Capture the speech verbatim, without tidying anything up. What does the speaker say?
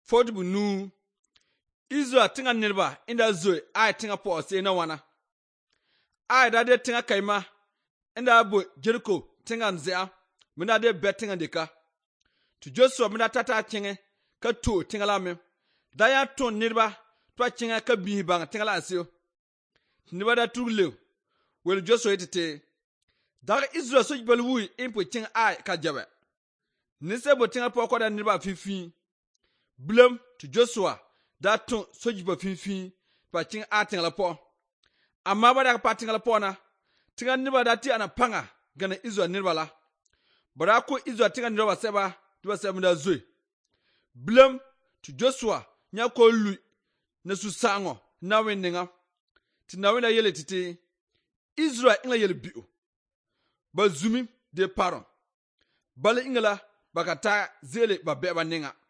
fodi bu nu Israel tinga nirba inda zoe ai tinga po se na wana ai da de tinga kaima inda bo Jericho tinga nzea mina de betinga deka tu Joshua mina tata tinga ka to tinga la me da ya ton nirba to tinga ka bi bang tinga la asio nirba da tugle wel Joshua itete dar Israel so jibal wu impo tinga ai ka jabe ni se bo tinga po ko da nirba fifi blem tu Joshua da ton so jiba fifi pa tinga a tinga la po amma ba da pa tinga la po na tinga nirba da ti ana panga gana Israel nirba la bara ko Israel tinga nirba seba tuba seba da zoe blem tu Joshua nya ko lu na su sango na weninga ti na wena yele titi Israel ingla yele biu ba zumi de paron bale ingala bakata zele ba beba ninga